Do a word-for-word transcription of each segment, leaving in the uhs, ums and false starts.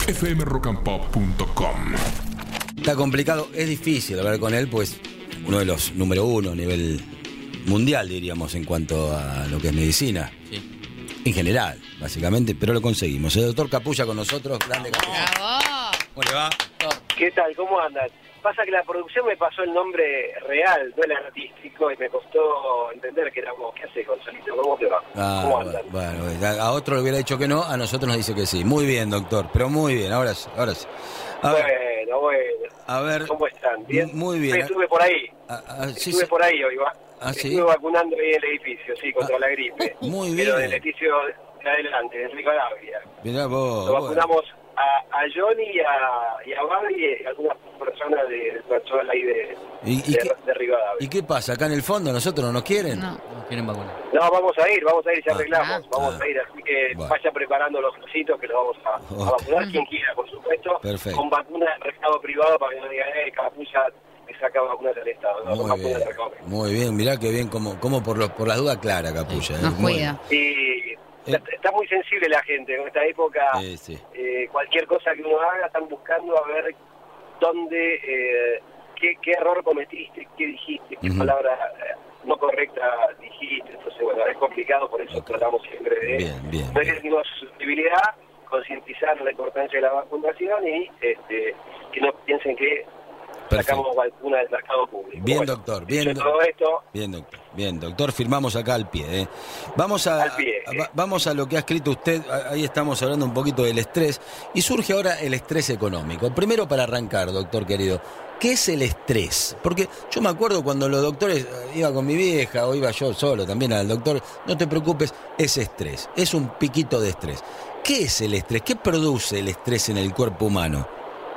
f m rock and pop punto com. Está complicado, es difícil hablar con él, pues uno de los número uno a nivel mundial, diríamos, en cuanto a lo que es medicina. Sí. En general, básicamente, pero lo conseguimos. El doctor Capulla con nosotros, grande Capulla. ¡Bravo! ¿Cómo le va? ¿Qué tal? ¿Cómo andan? Pasa que la producción me pasó el nombre real, no el artístico, y me costó entender que era vos. ¿Qué haces, Gonzalito? ¿Cómo te va? Ah, ¿Cómo andan? bueno, bueno, a otro le hubiera dicho que no, a nosotros nos dice que sí. Muy bien, doctor, pero muy bien, ahora sí, ahora sí. A ver, Bueno, bueno. a ver, ¿Cómo están? ¿Bien? muy bien. Estuve por ahí. Ah, ah, sí, Estuve sí. por ahí hoy, va. Ah, ¿sí? Estuve vacunando ahí en el edificio, sí, contra Ah, la gripe. muy Pero bien. del edificio de adelante, de Rivadavia. Mirá vos. Lo bueno. vacunamos a, a Johnny y a, y a Babi y a algunas personas de- del personal ahí de, ¿Y, y de, qué, de Rivadavia. ¿Y qué pasa? ¿Acá en el fondo nosotros no nos quieren? No. Nos quieren vacunar. No, vamos a ir, vamos a ir, ya Ah, arreglamos, vamos ah. a ir, así que Bueno. vaya preparando los cositos que los vamos a, a Ok. vacunar, quien quiera, por supuesto, Perfecto. con vacunas de mercado privado para que no digan, eh, Capulla me saca vacunas del Estado, no, son Muy vacunas bien, de mercado privado. muy bien, mirá que bien, como, como por, los, por las dudas clara, Capulla. Nos ¿eh? Muy cuida. Y está, está muy sensible la gente en esta época, bien. Sí, sí. eh, cualquier cosa que uno haga están buscando a ver dónde, eh, qué, qué error cometiste, qué dijiste, qué Ujú. palabra eh, no correcta dijiste, entonces bueno, es complicado, por eso Ok. tratamos siempre de Bien, bien, no bien. herirnos susceptibilidad, concientizar la importancia de la vacunación y este, que no piensen que Perfecto. sacamos vacuna del mercado público. Bien, Bueno, doctor, bien, dicho do- todo esto, Bien, doctor. Bien, doctor, firmamos acá al pie. ¿eh? Vamos a, Al pie, a- eh. va- vamos a lo que ha escrito usted. A- Ahí estamos hablando un poquito del estrés. Y surge ahora el estrés económico. Primero, para arrancar, doctor querido, ¿qué es el estrés? Porque yo me acuerdo cuando los doctores, eh, iba con mi vieja o iba yo solo también al doctor, no te preocupes, es estrés. Es un piquito de estrés. ¿Qué es el estrés? ¿Qué produce el estrés en el cuerpo humano?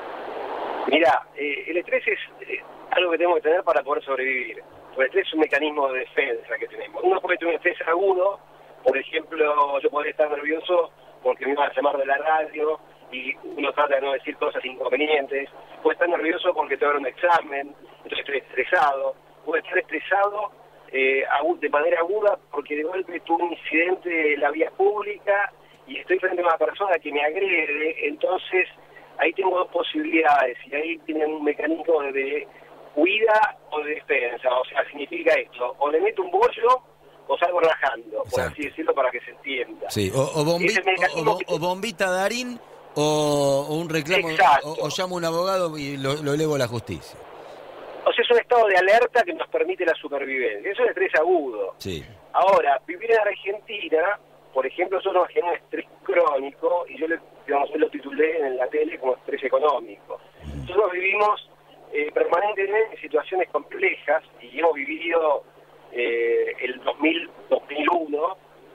mira, eh, el estrés es eh, algo que tenemos que tener para poder sobrevivir. El estrés es un mecanismo de defensa que tenemos. Uno puede tener un estrés agudo, por ejemplo, yo podría estar nervioso porque me iban a llamar de la radio y uno trata de no decir cosas inconvenientes. Puede estar nervioso porque te va a dar un examen, entonces estoy estresado. Puede estar estresado eh, agu- de manera aguda porque de golpe tuve un incidente en la vía pública y estoy frente a una persona que me agrede, entonces ahí tengo dos posibilidades y ahí tienen un mecanismo de, de huida o de defensa, o sea, significa esto, o le meto un bollo o salgo rajando, por Exacto. así decirlo, para que se entienda. Sí, o, o, bombi- Ese mecanismo o- o- que- o bombita Darín o, o un reclamo, Exacto. o, o llamo a un abogado y lo, lo elevo a la justicia. O sea, es un estado de alerta que nos permite la supervivencia, eso es estrés agudo. Sí. Ahora, vivir en Argentina, por ejemplo, eso nos genera un estrés crónico, y yo le, digamos, yo lo titulé en la tele como estrés económico. Nosotros vivimos eh, permanentemente en situaciones complejas, y hemos vivido eh, el dos mil, dos mil uno,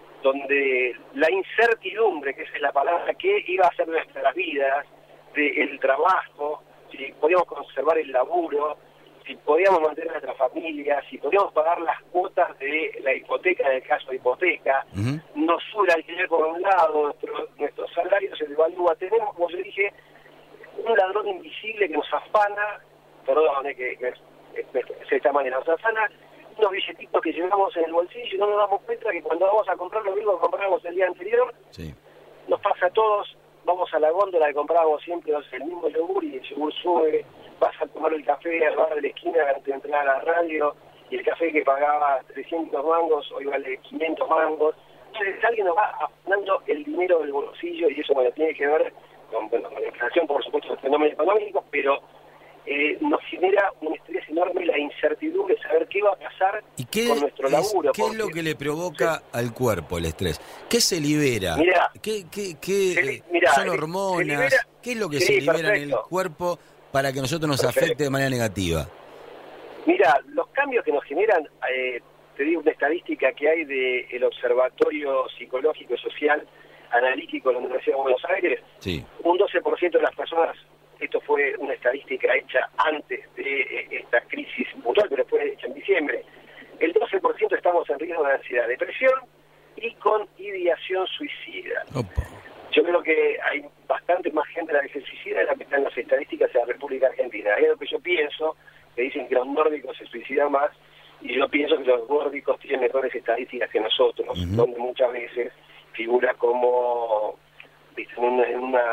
donde la incertidumbre, que esa es la palabra, que iba a ser nuestras vidas, del trabajo, si podíamos conservar el laburo, si podíamos mantener a nuestra familia, si podíamos pagar las cuotas de la hipoteca, en el caso de hipoteca, Ujú. nos sube el alquiler por un lado, nuestro, nuestros salarios se devalúa, tenemos, como yo dije, un ladrón invisible que nos afana, perdón, eh, que, que que se esta manera, nos afana unos billetitos que llevamos en el bolsillo y no nos damos cuenta que cuando vamos a comprar lo mismo que compramos el día anterior, Sí. nos pasa a todos, vamos a la góndola que comprábamos siempre, o sea, el mismo yogur, y el yogur sube, vas a tomar el café al bar de la esquina antes de entrar a la radio, y el café que pagaba trescientos mangos hoy vale quinientos mangos. Entonces alguien nos va afanando el dinero del bolsillo, y eso bueno, tiene que ver con, bueno, con la inflación, por supuesto, los fenómenos económicos, pero eh, nos genera un estrés enorme la incertidumbre de saber qué va a pasar ¿Y qué, con nuestro es, laburo. qué es lo porque- que le provoca al cuerpo el estrés? ¿Qué se libera? Mirá, ¿Qué, qué, qué, se li- eh, mirá, son se hormonas? libera- ¿Qué es lo que sí, se libera en el perfecto. cuerpo para que a nosotros nos Perfecto. afecte de manera negativa? Mira, los cambios que nos generan, eh, te digo una estadística que hay del Observatorio Psicológico y Social Analítico de la Universidad de Buenos Aires, Sí. un doce por ciento de las personas, esto fue una estadística hecha antes de eh, esta crisis puntual, pero fue hecha en diciembre, el doce por ciento estamos en riesgo de ansiedad, depresión y con ideación suicida. Opa. Yo creo que hay bastante más gente a la que se suicida de la que está en las estadísticas de la República Argentina. Es lo que yo pienso, que dicen que los nórdicos se suicidan más, y yo pienso que los nórdicos tienen mejores estadísticas que nosotros, Ujú. donde muchas veces figura como, viste, en una, en una,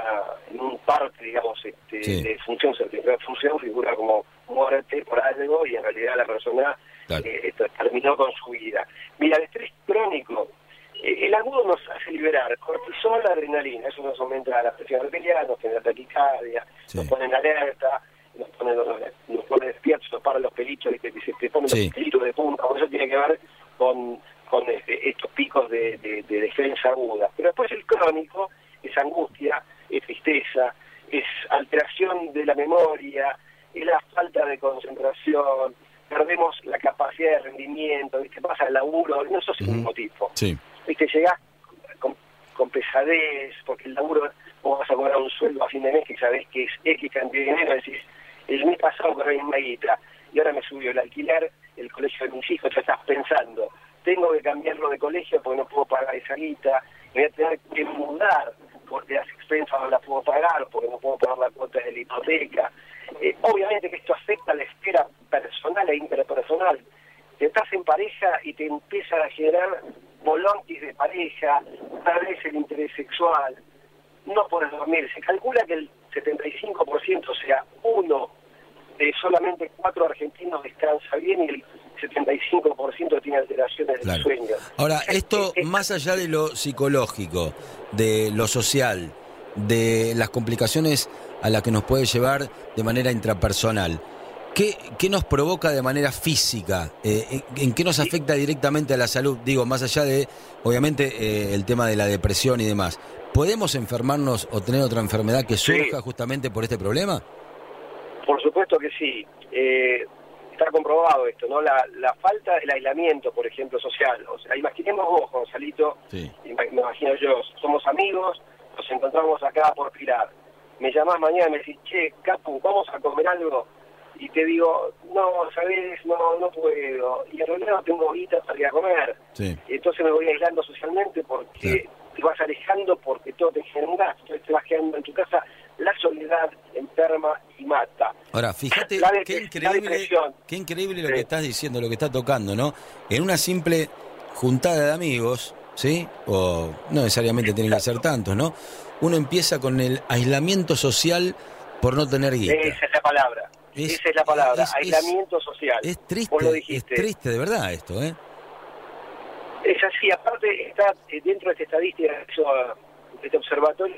en un parte, digamos, este, Sí. de función, certificado de función, figura como muerte por algo y en realidad la persona Claro. eh, esto, terminó con su vida. Mira, el estrés crónico, eh, el agudo nos hace liberar cortisol, adrenalina, eso nos aumenta la presión arterial, nos genera taquicardia, Sí. nos pone en alerta, nos pone, nos, nos pone despiertos, nos para los pelitos, que se te ponen Sí. los pelitos de punta, por eso tiene que ver con, con este, estos picos de, de, de defensa aguda. Pero después el crónico es angustia, es tristeza, es alteración de la memoria, es la falta de concentración, perdemos la capacidad de rendimiento, ¿viste? Pasa el laburo, no sos el Ujú. mismo tipo. Sí. ¿Viste? Llegás con, con pesadez, porque el laburo, vos vas a cobrar un sueldo a fin de mes que sabés que es X cantidad de dinero, decís, el mes pasado cobré la misma guita, y ahora me subió el alquiler, el colegio de mis hijos, ya estás pensando, tengo que cambiarlo de colegio porque no puedo pagar esa guita, me voy a tener que mudar porque las expensas no las puedo pagar, porque no puedo pagar la cuota de la hipoteca. Eh, obviamente que esto afecta a la esfera personal e interpersonal. Te estás en pareja y te empieza a generar bolonquis de pareja, tal vez el interés sexual, no puedes dormir. Se calcula que el setenta y cinco por ciento, o sea, uno de solamente cuatro argentinos descansa bien y el setenta y cinco por ciento tiene alteraciones del Claro. sueño. Ahora, esto, Eh, eh, más allá de lo psicológico, de lo social, de las complicaciones a las que nos puede llevar de manera intrapersonal, ¿qué, qué nos provoca de manera física? Eh, en, ¿En qué nos afecta directamente a la salud? Digo, más allá de, obviamente, eh, el tema de la depresión y demás. ¿Podemos enfermarnos o tener otra enfermedad que surja Sí. justamente por este problema? Por supuesto que sí. Eh, está comprobado esto, ¿no? La, la falta del aislamiento, por ejemplo, social. O sea, imaginemos vos, Gonzalito, Sí. ima- me imagino yo, somos amigos, nos encontramos acá por Pilar. Me llamás mañana y me decís, che, Capu, ¿vamos a comer algo? Y te digo, no, ¿sabés? No, no puedo. Y en realidad no tengo guita para ir a comer. Sí. Entonces me voy aislando socialmente porque Claro. te vas alejando porque todo te genera un gasto. Entonces te vas quedando en tu casa. La soledad enferma y mata. Ahora, fíjate La depre- qué la increíble, depresión. qué increíble lo Sí. que estás diciendo, lo que está tocando, ¿no? En una simple juntada de amigos, ¿sí? O no necesariamente tienen que ser tantos, ¿no? Uno empieza con el aislamiento social por no tener guita. Esa es la palabra. Es- Esa es la palabra. es- aislamiento social. Es Vos lo triste, es dijiste. triste de verdad esto, ¿eh? Es así. Aparte, está eh, dentro de esta estadística, eso, de este observatorio,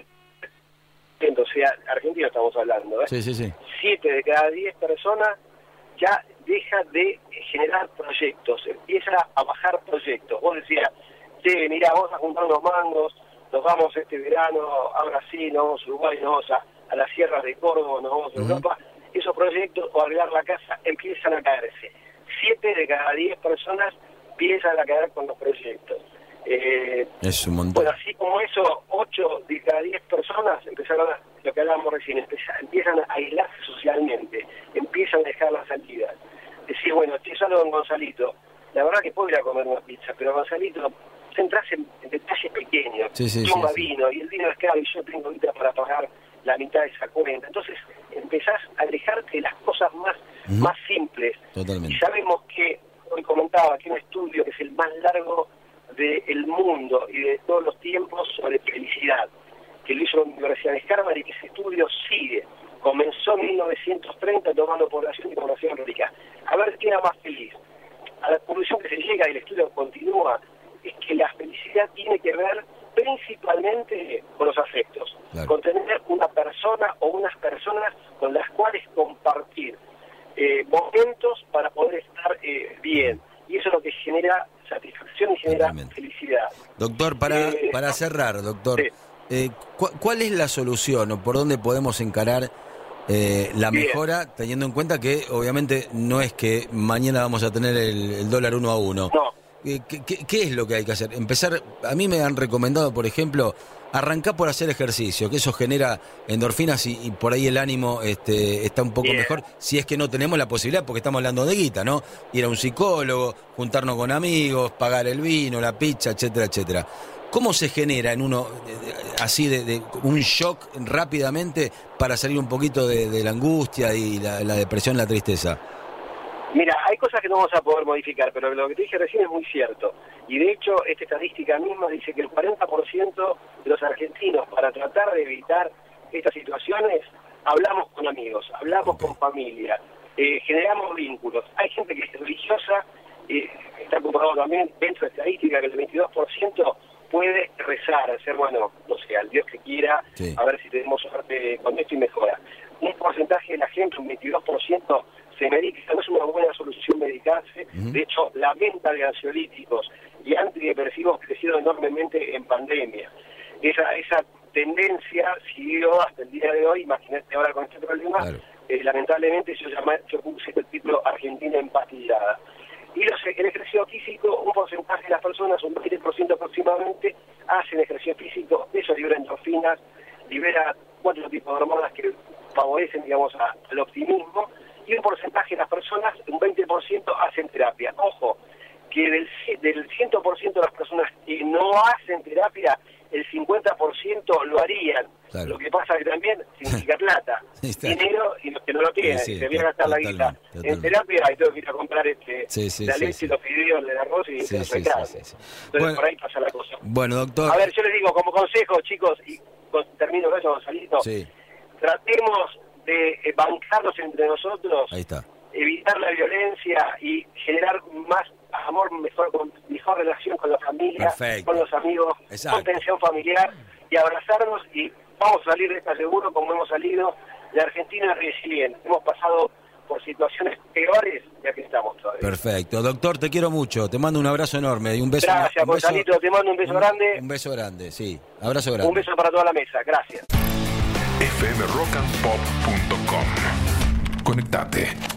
o sea, argentino estamos hablando, ¿eh? Sí, sí, sí. Siete de cada diez personas ya deja de generar proyectos, empieza a bajar proyectos. Vos decías, che, mirá, vamos a juntar unos mangos, nos vamos este verano a Brasil, nos vamos a Uruguay, nos vamos a, a las sierras de Córdoba, nos vamos a Ujú. Europa. Esos proyectos, o arreglar la casa, empiezan a caerse. Siete de cada diez personas empiezan a caer con los proyectos. Eh, Es un montón. bueno, así como eso, ocho de cada diez personas empezaron a, lo que hablábamos recién, empieza- empiezan a aislarse socialmente, empiezan a dejar las salidas. Decís, bueno, estoy solo con Gonzalito, la verdad que puedo ir a comer una pizza, pero Gonzalito, centrás en, en detalles pequeños. Sí, sí, Toma sí, sí. vino, y el vino es caro y yo tengo guita para pagar la mitad de esa cuenta. Entonces empezás a alejarte de las cosas más, Ujú. más simples. Totalmente. Y sabemos que, hoy comentaba que un estudio que es el más largo del mundo y de todos los tiempos sobre felicidad, que lo hizo la Universidad de Harvard y que ese estudio sigue. Comenzó en mil novecientos treinta tomando población y población rica. A ver quién era más feliz. A la conclusión que se llega y el estudio continúa es que la felicidad tiene que ver principalmente con los afectos, Claro. con tener una persona o unas personas con las cuales compartir eh, momentos para poder estar eh, bien. Y eso es lo que genera satisfacción y genera Totalmente. felicidad. Doctor, para, Eh, para cerrar, doctor, sí. eh, ¿cu- ¿cuál es la solución o por dónde podemos encarar eh, la Bien. mejora, teniendo en cuenta que obviamente no es que mañana vamos a tener el, el dólar uno a uno? No. Eh, ¿Qué, qué, qué es lo que hay que hacer? Empezar, a mí me han recomendado, por ejemplo, arrancar por hacer ejercicio, que eso genera endorfinas y, y por ahí el ánimo este, está un poco Bien. mejor, si es que no tenemos la posibilidad, porque estamos hablando de guita, ¿no? Ir a un psicólogo, juntarnos con amigos, pagar el vino, la pizza, etcétera, etcétera. ¿Cómo se genera en uno eh, así de, de un shock rápidamente para salir un poquito de, de la angustia y la, la depresión, la tristeza? Mira, hay cosas que no vamos a poder modificar, pero lo que te dije recién es muy cierto. Y de hecho, esta estadística misma dice que el cuarenta por ciento de los argentinos, para tratar de evitar estas situaciones, hablamos con amigos, hablamos Okay. con familia, eh, generamos vínculos. Hay gente que es religiosa, eh, está comprobado también dentro de estadística que el veintidós por ciento puede rezar, hacer, bueno, no sé, al Dios que quiera, Sí. a ver si tenemos suerte con esto y mejora. Un porcentaje de la gente, un veintidós por ciento, se medica, no es una buena solución medicarse. Uh-huh. De hecho, la venta de ansiolíticos y antidepresivos crecieron enormemente en pandemia. Esa, esa tendencia siguió hasta el día de hoy. Imagínate ahora con este problema, Claro. eh, lamentablemente yo, llama, yo puse el título Argentina empastillada. Y los, el ejercicio físico, un porcentaje de las personas, un veinte por ciento aproximadamente, hacen ejercicio físico, eso libera endorfinas, libera cuatro tipos de hormonas que favorecen, digamos, a, al optimismo, y un porcentaje de las personas, un veinte por ciento, hacen terapia. Ojo, que del, del cien por ciento de las personas que no hacen terapia, el cincuenta por ciento lo harían. Claro. Lo que pasa que también significa plata, Está. dinero, y los que no lo tienen, Sí, sí, y se viene a gastar la totalmente, guita en totalmente. terapia, y tengo que ir a comprar este Sí, sí, la sí, leche, sí. los fideos, el arroz y Sí, el sí, carne. sí, sí, sí. Entonces Bueno. por ahí pasa la cosa. Bueno, doctor. A ver, yo les digo, como consejo, chicos, y con- termino con eso, Gonzalito, Sí, tratemos de eh, bancarnos entre nosotros, ahí está. evitar la violencia y generar más amor, mejor con- mejor relación con la familia, Perfecto. con los amigos, Exacto. contención familiar y abrazarnos, y vamos a salir de esta seguro como hemos salido. La Argentina es resiliente, hemos pasado por situaciones peores y aquí estamos todavía. Perfecto. Doctor, te quiero mucho. Te mando un abrazo enorme y un beso. Gracias, un beso- Gonzalito, te mando un beso un- grande, Un beso grande, sí. Abrazo grande. un beso para toda la mesa, gracias. f m rock and pop punto com. Conectate.